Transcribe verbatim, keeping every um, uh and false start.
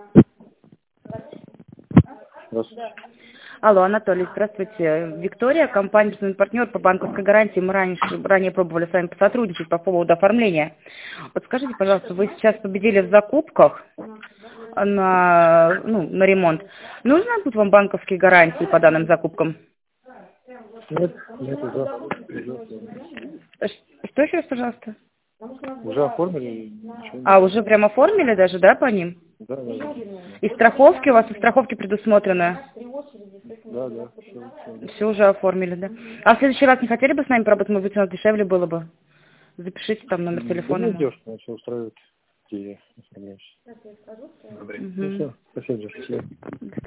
Здравствуйте. Алло, Анатолий, здравствуйте. Виктория, компания «Партнер» по банковской гарантии. Мы раньше, ранее пробовали с вами посотрудничать по поводу оформления. Вот скажите, пожалуйста, вы сейчас победили в закупках на, ну, на ремонт. Нужны будут вам банковские гарантии по данным закупкам? Нет, нет, уже, уже, Ш- Что еще раз, пожалуйста? уже оформили, ничего нет. А, уже прям оформили даже, да, по ним? Да, да, да. И страховки у вас, и страховки предусмотрены? Да, да, все, все. Все уже оформили, да? А в следующий раз не хотели бы с нами поработать? Может быть, у нас дешевле было бы? Запишите там номер Да телефона. нет, мой. девушка, меня все устраивает, где я оформляюсь. Мгм. Ну все, спасибо, спасибо.